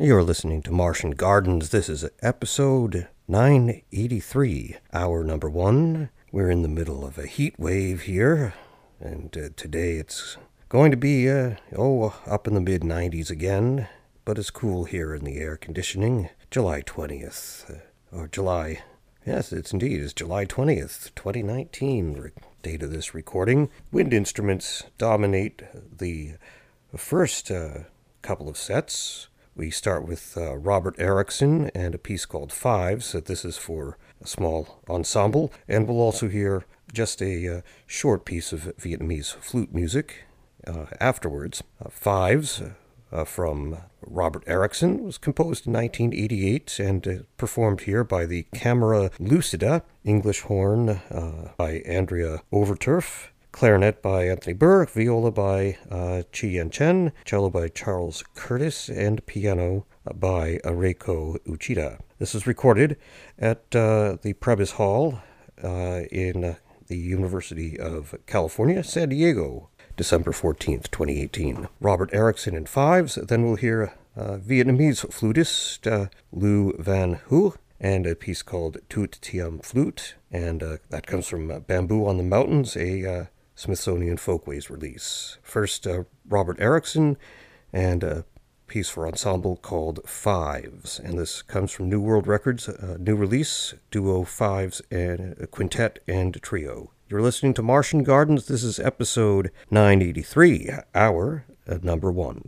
You're listening to Martian Gardens. This is episode 983, hour number 1. We're in the middle of a heat wave here, and today it's going to be, up in the mid-90s again, but it's cool here in the air conditioning. July 20th, yes, it's July 20th, 2019, date of this recording. Wind instruments dominate the first couple of sets. We start with Robert Erickson and a piece called Fives. This is for a small ensemble. And we'll also hear just a short piece of Vietnamese flute music afterwards. Fives from Robert Erickson was composed in 1988 and performed here by the Camera Lucida, English horn by Andrea Overturf, clarinet by Anthony Burke, viola by Chi Yen Chen, cello by Charles Curtis, and piano by Reiko Uchida. This was recorded at the Prebys Hall in the University of California, San Diego, December 14th, 2018. Robert Erickson in Fives. Then we'll hear Vietnamese flutist Lu Van Hu and a piece called Toot Tiem Flute, and that comes from Bamboo on the Mountains, a Smithsonian Folkways release. First, Robert Erickson and a piece for ensemble called Fives, and this comes from New World Records, new release, duo, fives, and quintet and trio. You're listening to Martian Gardens. This is episode 983, hour number 1.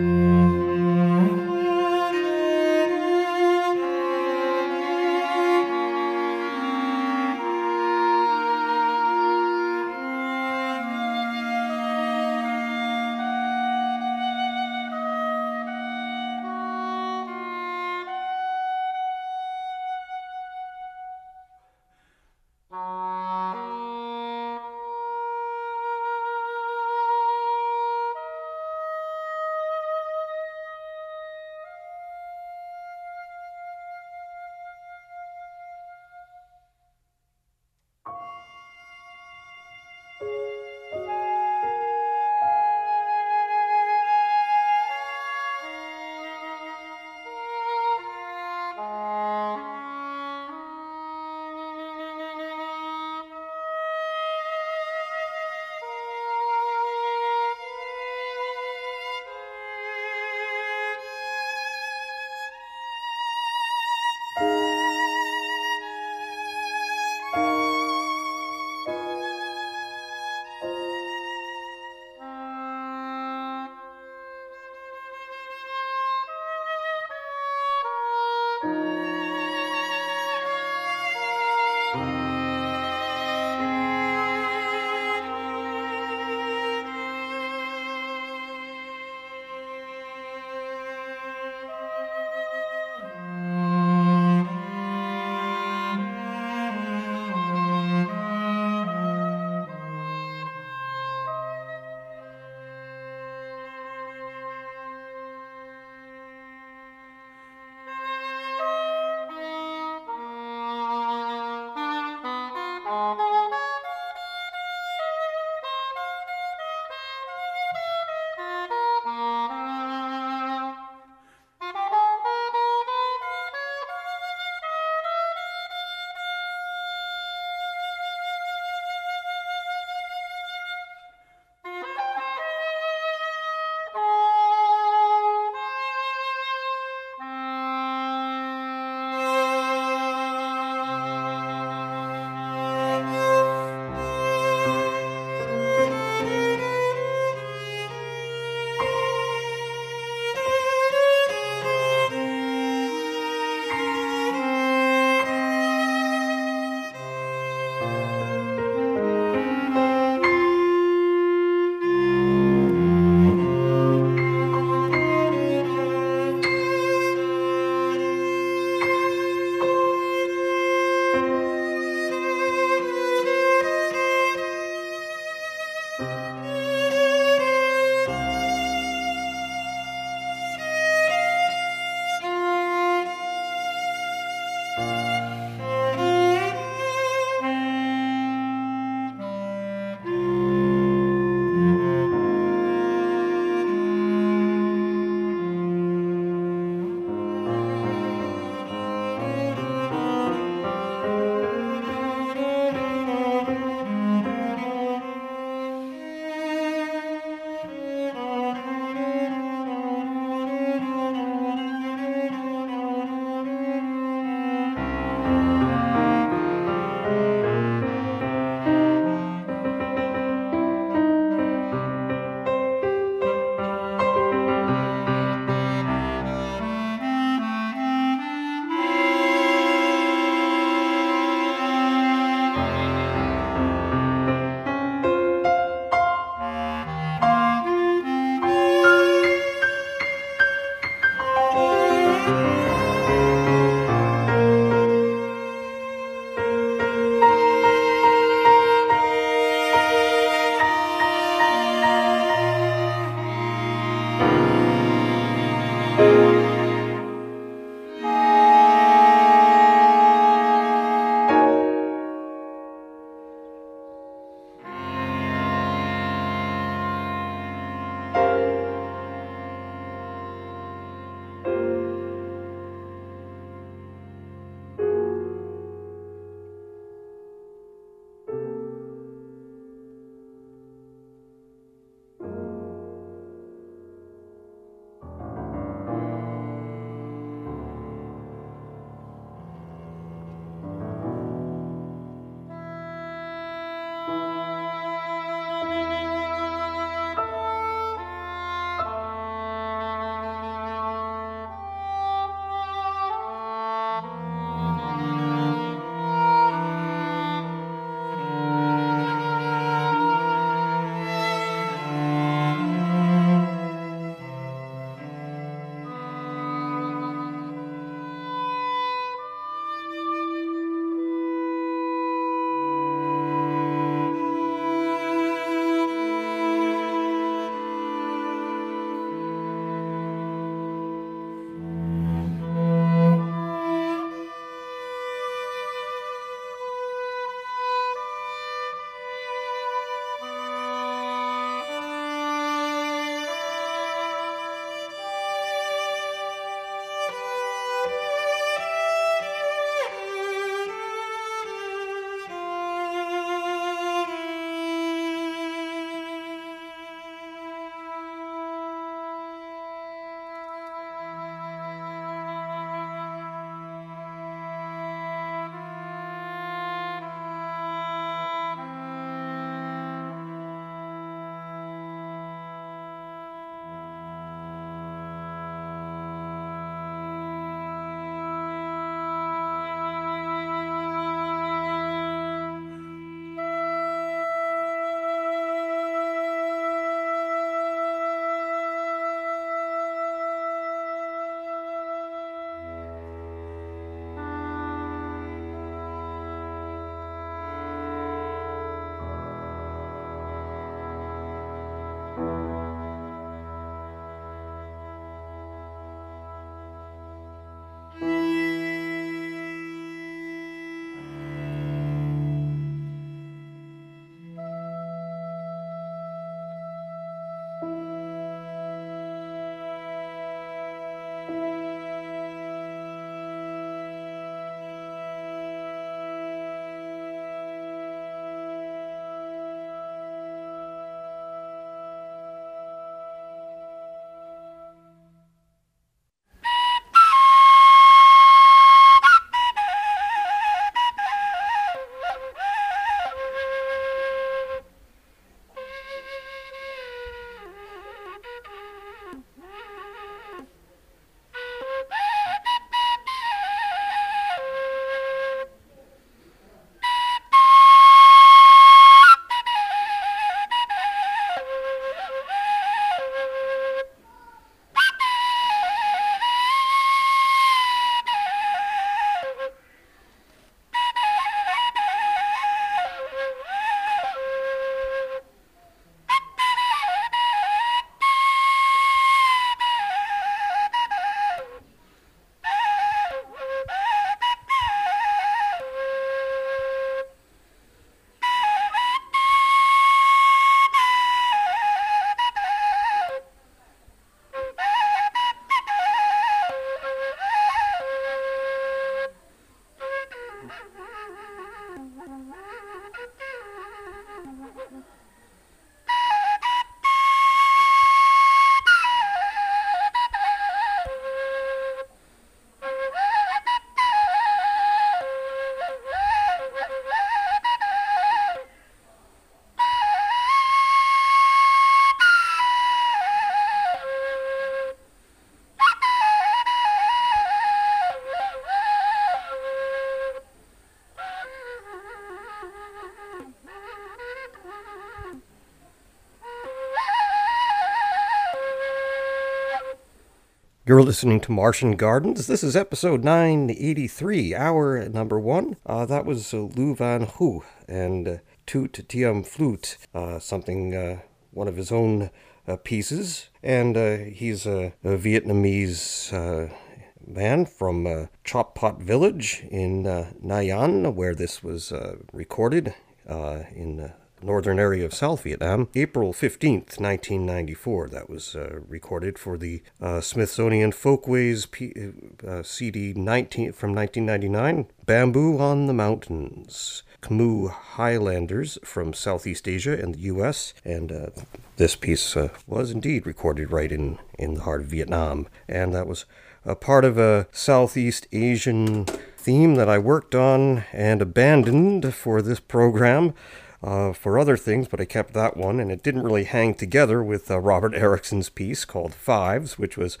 You're listening to Martian Gardens. This is episode 983, hour number one. That was Lou Van Hoo and Toot Tiam Flute, one of his own pieces. And he's a Vietnamese man from Chop Pot Village in Nha An, where this was recorded in northern area of South Vietnam, April 15th, 1994. That was recorded for the Smithsonian Folkways CD 19 from 1999, Bamboo on the Mountains, Khmu Highlanders from Southeast Asia and the U.S., and this piece was indeed recorded right in the heart of Vietnam, and that was a part of a Southeast Asian theme that I worked on and abandoned for this program. For other things, but I kept that one, and it didn't really hang together with Robert Erickson's piece called Fives, which was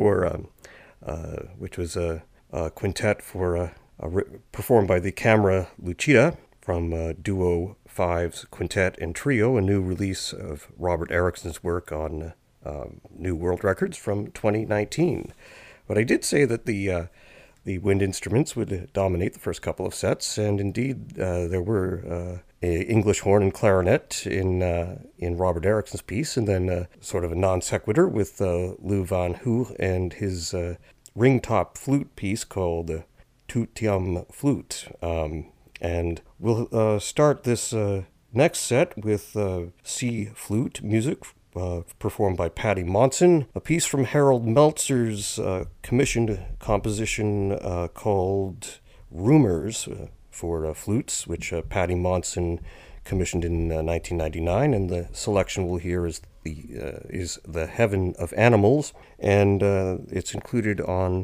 a quintet for performed by the Camera Lucida from Duo Fives Quintet and Trio, a new release of Robert Erickson's work on New World Records from 2019. But I did say that the wind instruments would dominate the first couple of sets, and indeed there were English horn and clarinet in Robert Erickson's piece, and then sort of a non sequitur with Lou Van Hoo and his ringtop flute piece called Toot Tiam Flute. And we'll start this next set with C flute music performed by Patty Monson, a piece from Harold Meltzer's commissioned composition called Rumors for flutes, which Patty Monson commissioned in 1999, and the selection we'll hear is the Heaven of Animals, and it's included on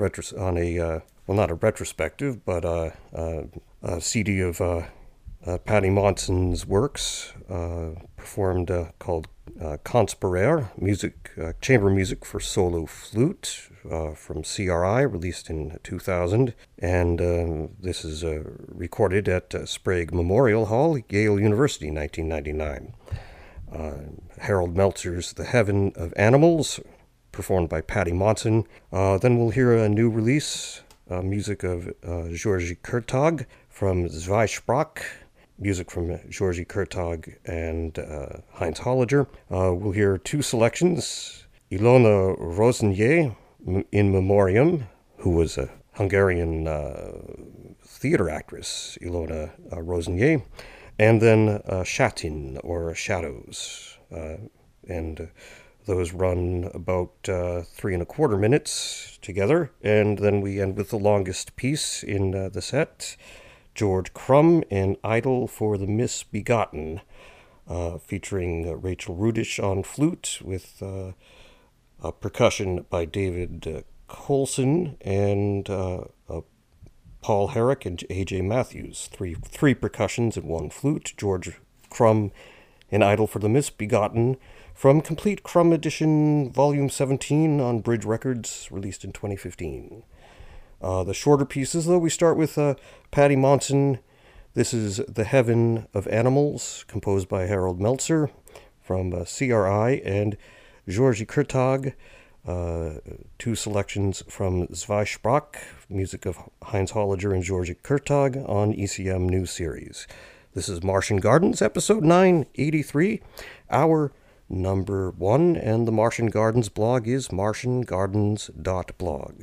not a retrospective, but a CD of Patty Monson's works, performed called Conspirare, chamber music for solo flute, from CRI, released in 2000, and this is recorded at Sprague Memorial Hall, Yale University, 1999. Harold Meltzer's The Heaven of Animals, performed by Patty Monson. Then we'll hear a new release, music of Georgi Kurtag from Zweisprach, music from Georgi Kurtag and Heinz Holliger. We'll hear two selections, Ilona Rosnier, in memoriam, who was a Hungarian theater actress, Ilona Rosnier, and then Shatin, or Shadows. And those run about 3¼ minutes together, and then we end with the longest piece in the set, George Crumb and Idol for the Misbegotten, featuring Rachel Rudish on flute with percussion by David Colson and Paul Herrick and A.J. Matthews. Three percussions and one flute, George Crumb and Idol for the Misbegotten, from Complete Crumb Edition Volume 17 on Bridge Records, released in 2015. The shorter pieces, though, we start with Patty Monson. This is The Heaven of Animals, composed by Harold Meltzer from CRI, and Georgi Kurtag, two selections from Zweisprach, music of Heinz Holliger and Georgi Kurtag on ECM New Series. This is Martian Gardens, episode 983, hour number one, and the Martian Gardens blog is martiangardens.blog.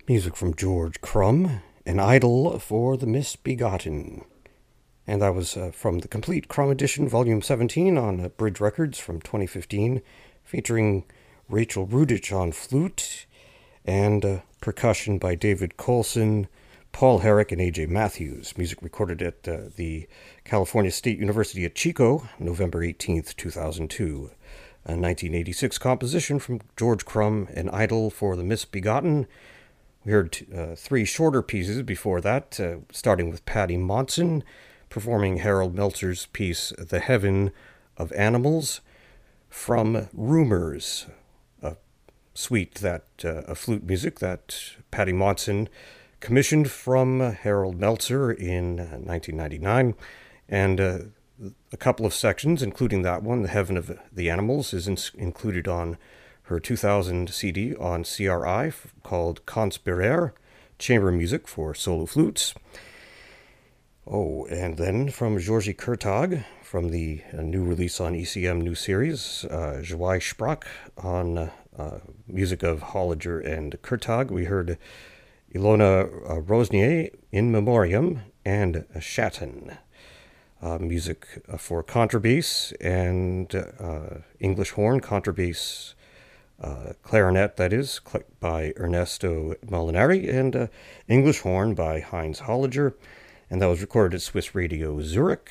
Music from George Crumb, An Idol for the Misbegotten. And that was from the Complete Crumb Edition, Volume 17 on Bridge Records from 2015, featuring Rachel Rudich on flute and percussion by David Colson, Paul Herrick, and A.J. Matthews. Music recorded at the California State University at Chico, November 18th, 2002. A 1986 composition from George Crumb, An Idol for the Misbegotten. We heard three shorter pieces before that, starting with Patty Monson, performing Harold Meltzer's piece, The Heaven of Animals, from Rumors, a suite of flute music that Patty Monson commissioned from Harold Meltzer in 1999. And a couple of sections, including that one, The Heaven of the Animals, is included on her 2000 CD on CRI called Conspirare, Chamber Music for Solo Flutes. Oh, and then from Georgi Kurtag, from the new release on ECM New Series, Joie Sprach, on music of Holliger and Kurtag, we heard Ilona Rosnier, In Memoriam, and Shatten. Music for contrabass and English horn, contrabass, clarinet, that is, by Ernesto Molinari, and English horn by Heinz Holliger. And that was recorded at Swiss Radio Zurich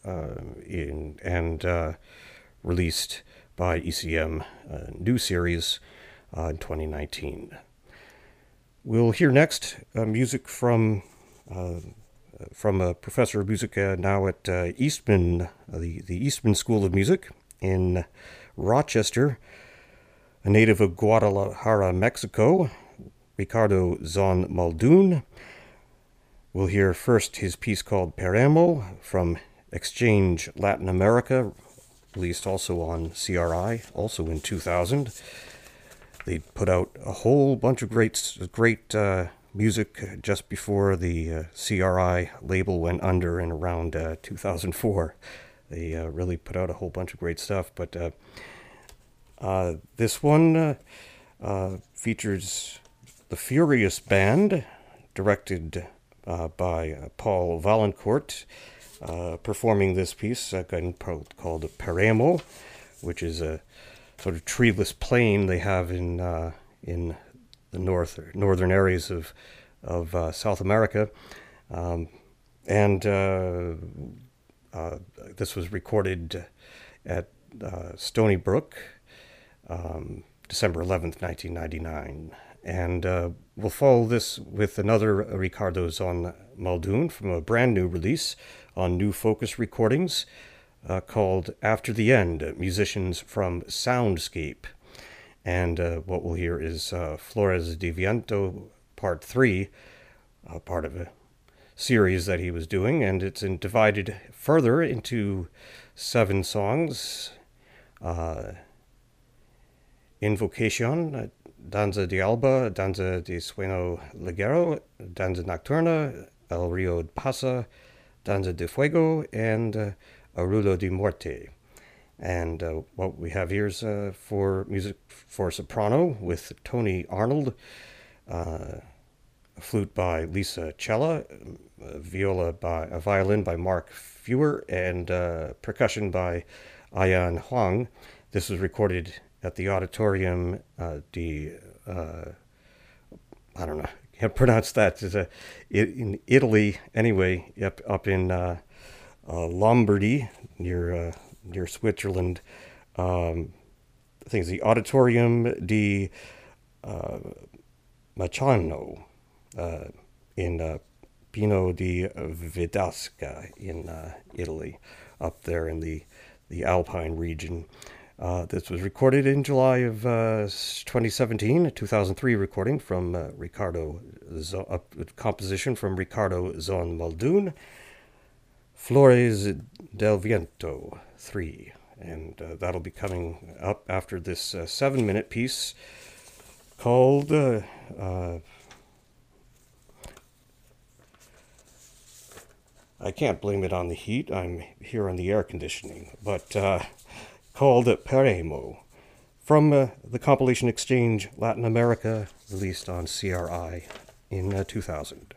and released by ECM New Series in 2019. We'll hear next music from a professor of music now at Eastman, the Eastman School of Music in Rochester, a native of Guadalajara, Mexico, Ricardo Zon Muldoon. We'll hear first his piece called Paramo from Exchange Latin America, released also on CRI, also in 2000. They put out a whole bunch of great music just before the CRI label went under in around 2004. They really put out a whole bunch of great stuff, but this one features the Furious Band, directed by Paul Valancourt, performing this piece called Paramo, which is a sort of treeless plain they have in the northern areas of South America, and this was recorded at Stony Brook, December 11th, 1999. And we'll follow this with another Ricardo Zon Muldoon from a brand new release on New Focus Recordings called After the End, Musicians from Soundscape. And what we'll hear is Flores de Viento Part 3, part of a series that he was doing, and it's divided further into 7 songs. Invocation, Danza de Alba, Danza de Sueno Ligero, Danza Nocturna, El Rio Pasa, Danza de Fuego, and Arrulo de Muerte. And what we have here is for music for soprano with Tony Arnold, a flute by Lisa Cella, a violin by Mark Fewer, and percussion by Ayan Huang. This was recorded at the Auditorium I don't know, I can't pronounce that. It's in Italy, anyway, up in Lombardy, near Switzerland. I think it's the Auditorium di Macciano in Pino di Vedasca in Italy, up there in the Alpine region. This was recorded in July of 2017, a 2003 recording from composition from Ricardo Zon Muldoon, Flores del Viento 3. And that'll be coming up after this 7-minute piece called I can't blame it on the heat. I'm here on the air conditioning, but called Paramo from the compilation Exchange Latin America, released on CRI in 2000.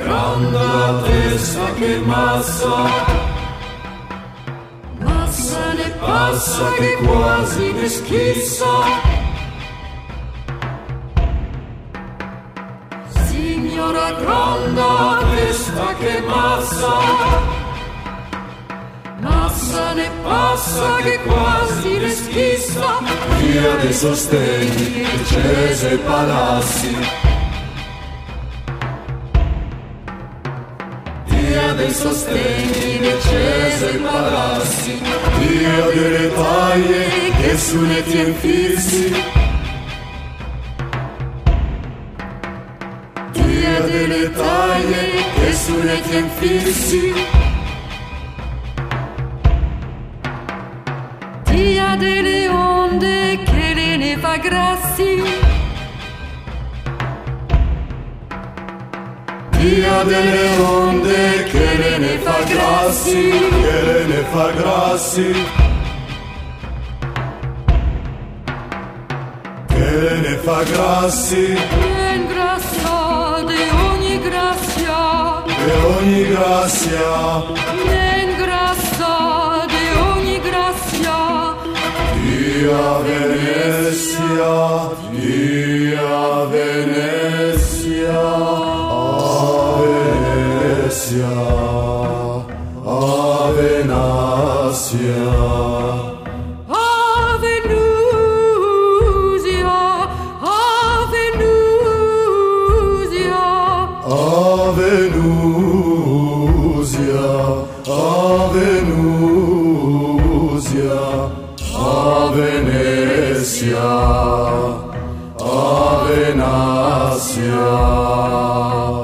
grande testa che massa ne passa che quasi ne schizza. Signora grande testa che massa ne passa che quasi ne schizza. Via dei sostegni, cese e palassi, via dei sostegni, le cese e palassi, via delle taglie che su ne tien fissi, via delle taglie che su ne tien fissi, via delle onde che ne fa grassi, via delle onde che ne fa grassi, che ne fa grassi, che ne fa grassi. Ben grassa di ogni grazia, di ogni grazia, ben grassa di ogni grazia. Via Venezia, via Venezia. Ave Nasia, Ave Nusia, Ave Nusia, Ave Nusia, Ave Nusia, Ave Nesia, Ave Nasia.